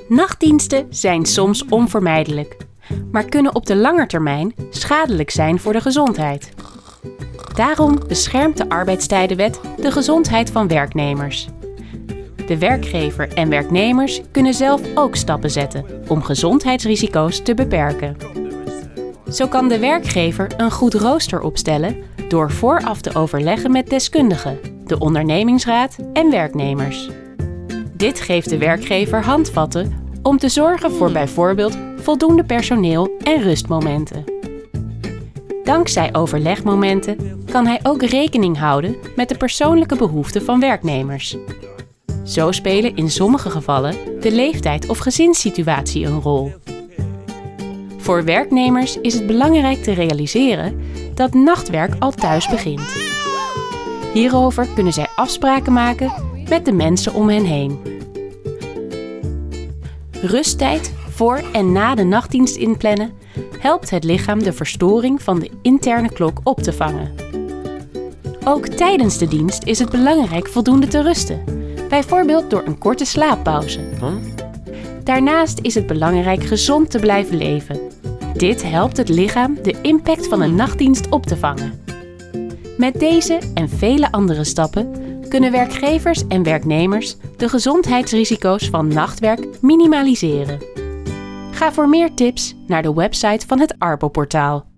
Nachtdiensten zijn soms onvermijdelijk, maar kunnen op de lange termijn schadelijk zijn voor de gezondheid. Daarom beschermt de arbeidstijdenwet de gezondheid van werknemers. De werkgever en werknemers kunnen zelf ook stappen zetten om gezondheidsrisico's te beperken. Zo kan de werkgever een goed rooster opstellen door vooraf te overleggen met deskundigen, de ondernemingsraad en werknemers. Dit geeft de werkgever handvatten om te zorgen voor bijvoorbeeld voldoende personeel en rustmomenten. Dankzij overlegmomenten kan hij ook rekening houden met de persoonlijke behoeften van werknemers. Zo spelen in sommige gevallen de leeftijd of gezinssituatie een rol. Voor werknemers is het belangrijk te realiseren dat nachtwerk al thuis begint. Hierover kunnen zij afspraken maken met de mensen om hen heen. Rusttijd voor en na de nachtdienst inplannen helpt het lichaam de verstoring van de interne klok op te vangen. Ook tijdens de dienst is het belangrijk voldoende te rusten, bijvoorbeeld door een korte slaappauze. Daarnaast is het belangrijk gezond te blijven leven. Dit helpt het lichaam de impact van een nachtdienst op te vangen. Met deze en vele andere stappen kunnen werkgevers en werknemers de gezondheidsrisico's van nachtwerk minimaliseren. Ga voor meer tips naar de website van het ARPO-portaal.